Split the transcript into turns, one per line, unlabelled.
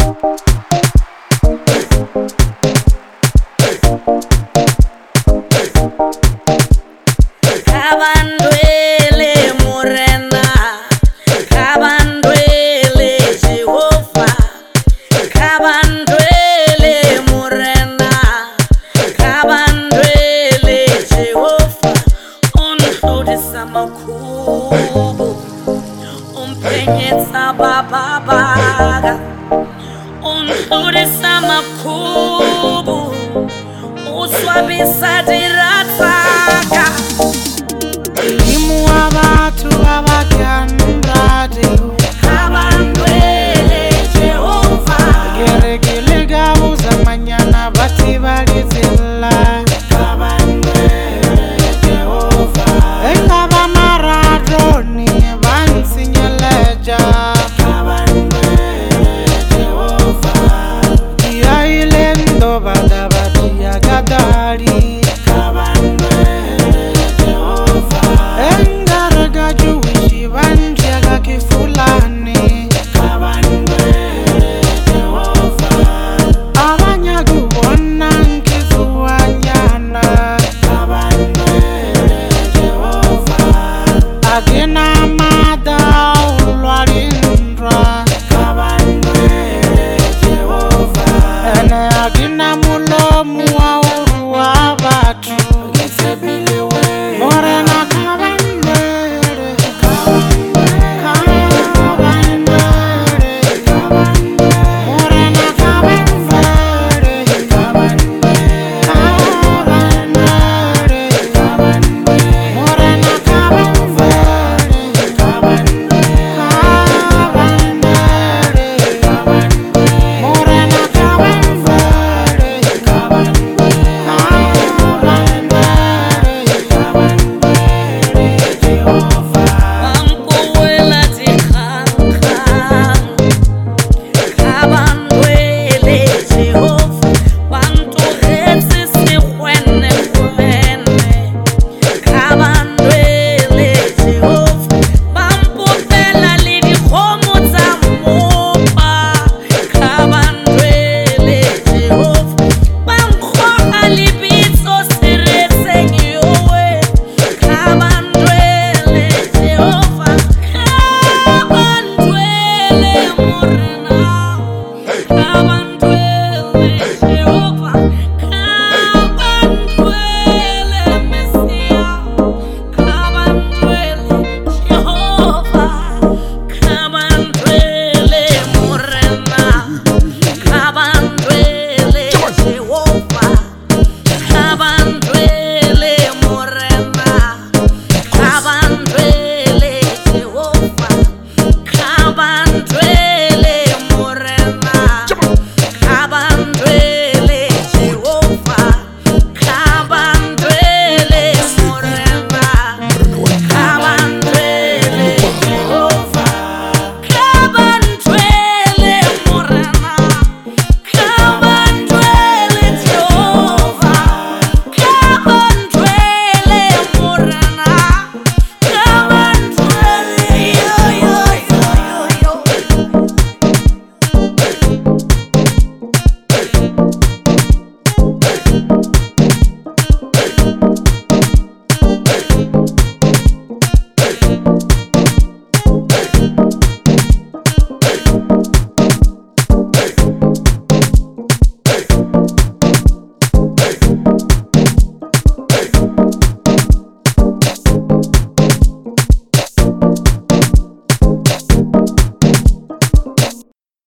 Umpenyetsa bababaga undlulisa makhubu uswabisa diratsaka
Imu wabatu wabakandrade
Kabandwele Jehova
Geregele gabu zamanyana bati balizilla Kabandwele Jehova Ekaba maradoni bansinyeleja Kabandwele Jehova Dia ilendo badabati ya gadari Kabandwele Jehova Engaraga juishi banjaga kifulani Kabandwele Jehova Abanyagu wona nkizuanyana Kabandwele Jehova Agena mada ulwarindra Kabandwele Jehova Ene agena mulomu wa uru wa batu Gisebilewe Morena Kabandwele Morena Kabandwele Morena
Bampuwela tikhankha Kabandwele Jehova Bantugetse sekgwene Kabandwele Jehova Bampopela le dikgomo tsa mmopa Kabandwele Jehova Bankgoga lebitso seretseng yowe Kabandwele Jehova Kabandwele Morena Kabandwele